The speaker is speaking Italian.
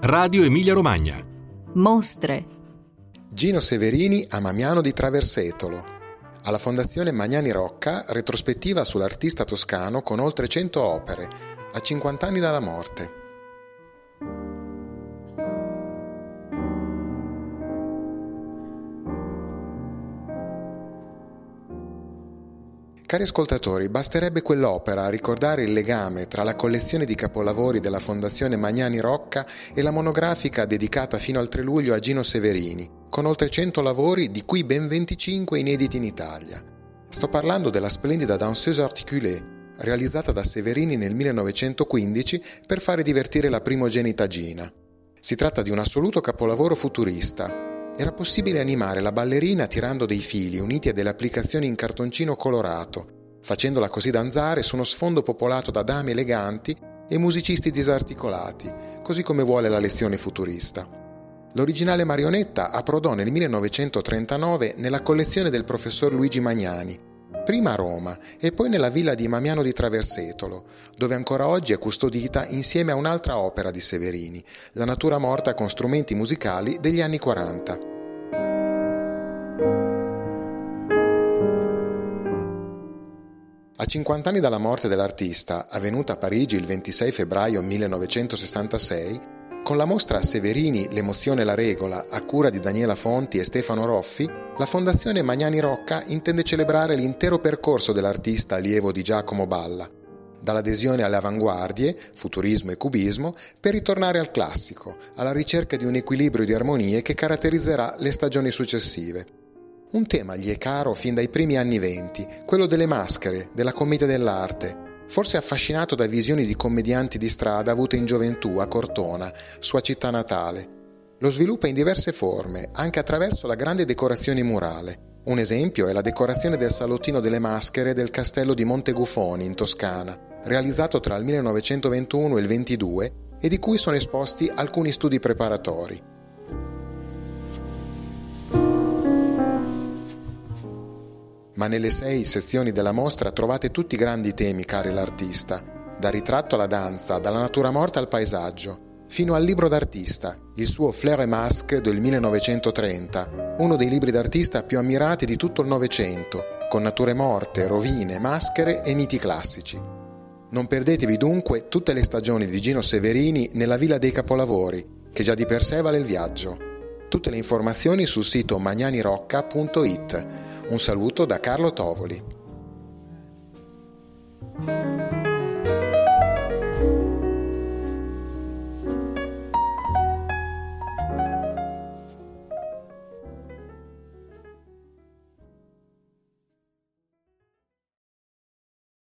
Radio Emilia Romagna. Mostre. Gino Severini a Mamiano di Traversetolo. Alla Fondazione Magnani Rocca, retrospettiva sull'artista toscano con oltre 100 opere, a 50 anni dalla morte. Cari ascoltatori, basterebbe quell'opera a ricordare il legame tra la collezione di capolavori della Fondazione Magnani Rocca e la monografica dedicata fino al 3 luglio a Gino Severini, con oltre 100 lavori di cui ben 25 inediti in Italia. Sto parlando della splendida Danseuse articulée, realizzata da Severini nel 1915 per fare divertire la primogenita Gina. Si tratta di un assoluto capolavoro futurista. Era possibile animare la ballerina tirando dei fili uniti a delle applicazioni in cartoncino colorato, facendola così danzare su uno sfondo popolato da dame eleganti e musicisti disarticolati, così come vuole la lezione futurista. L'originale marionetta approdò nel 1939 nella collezione del professor Luigi Magnani, prima a Roma e poi nella villa di Mamiano di Traversetolo, dove ancora oggi è custodita insieme a un'altra opera di Severini, La natura morta con strumenti musicali degli anni 40. A 50 anni dalla morte dell'artista, avvenuta a Parigi il 26 febbraio 1966, con la mostra Severini, l'emozione e la regola, a cura di Daniela Fonti e Stefano Roffi, la Fondazione Magnani Rocca intende celebrare l'intero percorso dell'artista allievo di Giacomo Balla, dall'adesione alle avanguardie, futurismo e cubismo, per ritornare al classico, alla ricerca di un equilibrio di armonie che caratterizzerà le stagioni successive. Un tema gli è caro fin dai primi anni '20, quello delle maschere, della commedia dell'arte, forse affascinato da visioni di commedianti di strada avute in gioventù a Cortona, sua città natale. Lo sviluppa in diverse forme, anche attraverso la grande decorazione murale. Un esempio è la decorazione del salottino delle maschere del castello di Monteguffoni, in Toscana, realizzato tra il 1921 e il 22 e di cui sono esposti alcuni studi preparatori. Ma nelle 6 sezioni della mostra trovate tutti i grandi temi cari l'artista, dal ritratto alla danza, dalla natura morta al paesaggio, fino al libro d'artista, il suo Fleurs et Masques del 1930, uno dei libri d'artista più ammirati di tutto il Novecento, con nature morte, rovine, maschere e miti classici. Non perdetevi dunque tutte le stagioni di Gino Severini nella Villa dei Capolavori, che già di per sé vale il viaggio. Tutte le informazioni sul sito magnanirocca.it. Un saluto da Carlo Tovoli.